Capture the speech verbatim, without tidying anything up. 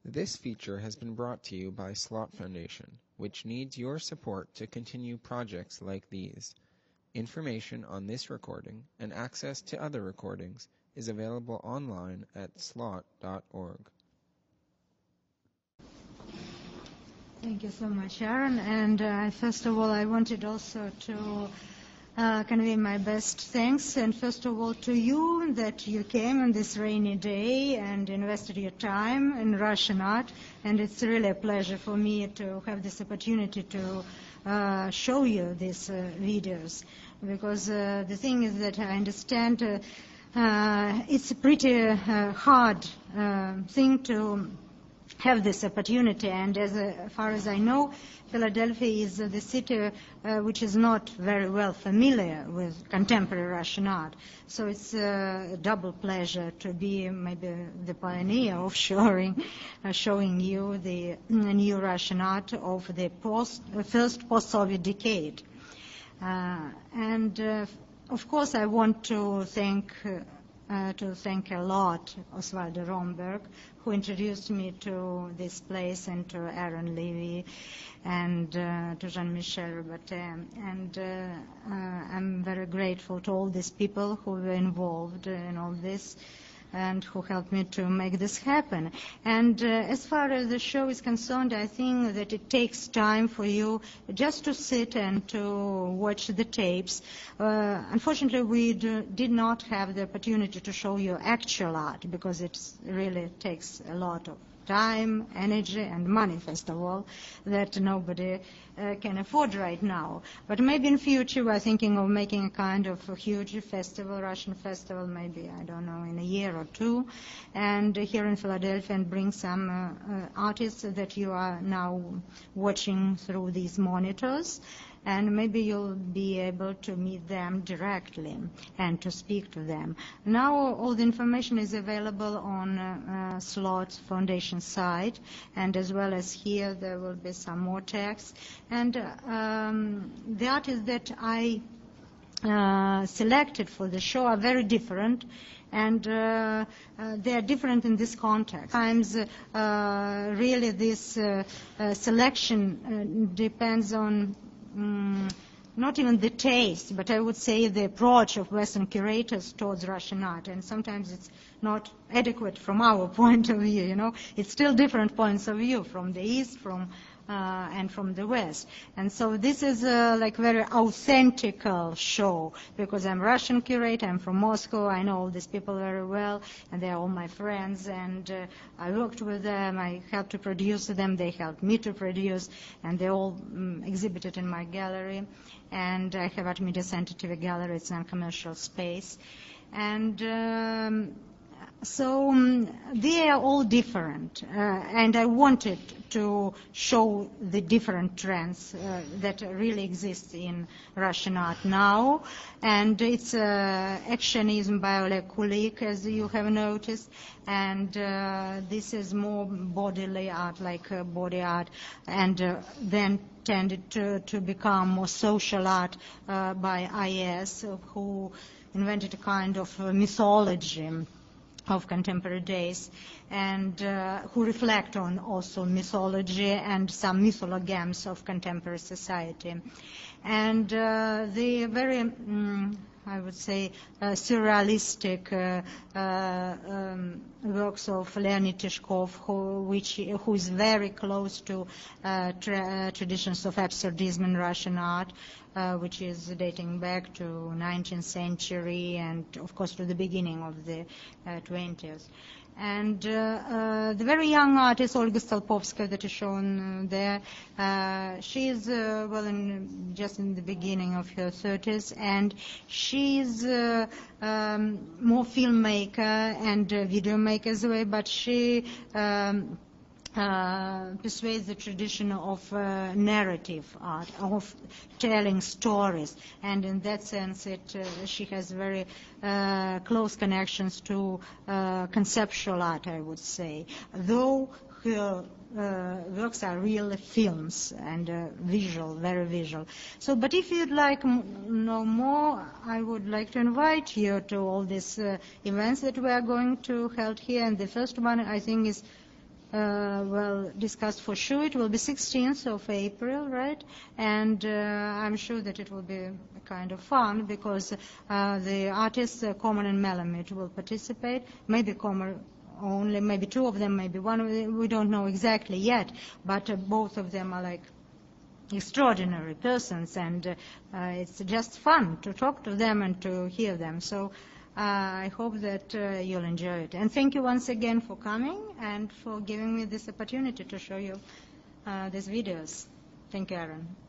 This feature has been brought to you by Slot Foundation, which needs your support to continue projects like these. Information on this recording and access to other recordings is available online at slot dot org. Thank you so much, Aaron. And uh, first of all, I wanted also to uh, convey my best thanks, and first of all to you that you came on this rainy day and invested your time in Russian art. And it's really a pleasure for me to have this opportunity to uh, show you these uh, videos, because uh, the thing is that I understand uh, uh, it's a pretty uh, hard uh, thing to have this opportunity, and as uh, far as I know, Philadelphia is uh, the city uh, which is not very well familiar with contemporary Russian art. So it's uh, a double pleasure to be maybe the pioneer of showing, uh, showing you the new Russian art of the post, uh, first post-Soviet decade. Uh, and uh, of course, I want to thank. Uh, Uh, to thank a lot Osvaldo Romberg, who introduced me to this place, and to Aaron Levy, and uh, to Jean-Michel Robertin. And uh, uh, I'm very grateful to all these people who were involved in all this and who helped me to make this happen. And uh, as far as the show is concerned, I think that it takes time for you just to sit and to watch the tapes. Uh, unfortunately, we do, did not have the opportunity to show you actual art, because it really takes a lot of time, energy, and money, first of all, that nobody uh, can afford right now. But maybe in future we're thinking of making a kind of a huge festival, Russian festival, maybe, I don't know, in a year or two, and uh, here in Philadelphia, and bring some uh, uh, artists that you are now watching through these monitors. And maybe you'll be able to meet them directly and to speak to them. Now all the information is available on uh, uh, Slot Foundation site, and as well as here there will be some more text. And uh, um, the artists that I uh, selected for the show are very different, and uh, uh, they are different in this context. Sometimes uh, really this uh, uh, selection uh, depends on Mm, not even the taste, but I would say the approach of Western curators towards Russian art. And sometimes it's not adequate from our point of view, you know. It's still different points of view from the East, from uh, and from the West. And so this is a like very authentic show, because I'm Russian curator, I'm from Moscow, I know all these people very well, and they're all my friends, and uh, I worked with them, I helped to produce them, they helped me to produce, and they all um, exhibited in my gallery. And I have Art Media Center T V Gallery, it's a non-commercial space. And um, so um, they are all different, uh, and I wanted to show the different trends uh, that really exist in Russian art now. And it's uh, Actionism by Oleg Kulik, as you have noticed, and uh, this is more bodily art, like uh, body art, and uh, then tended to, to become more social art uh, by I S, who invented a kind of uh, mythology of contemporary days, and uh, who reflect on also mythology and some mythologems of contemporary society. And uh, the very, um, I would say, uh, surrealistic uh, uh, um, works of Leonid Tishkov, who, which, who is very close to uh, tra traditions of absurdism in Russian art, uh, which is dating back to nineteenth century and, of course, to the beginning of the uh, twentieth. And uh, uh, the very young artist Olga Stolpovskaya that is shown uh, there, uh, she is uh, well in, just in the beginning of her thirties, and she is uh, um, more filmmaker and uh, video maker as well, but she um, Uh, persuades the tradition of uh, narrative art, of telling stories, and in that sense it, uh, she has very uh, close connections to uh, conceptual art, I would say, though her uh, works are real films and uh, visual, very visual. So, but if you'd like m know more, I would like to invite you to all these uh, events that we are going to hold here, and the first one, I think, is uh, well discussed for sure. It will be sixteenth of April, right? And uh, I'm sure that it will be kind of fun because uh, the artists, uh, Common and Melamed, will participate. Maybe Common only, maybe two of them, maybe one of them. We don't know exactly yet, but uh, both of them are like extraordinary persons, and uh, uh, it's just fun to talk to them and to hear them. So uh, I hope that uh, you'll enjoy it. And thank you once again for coming and for giving me this opportunity to show you uh, these videos. Thank you, Aaron.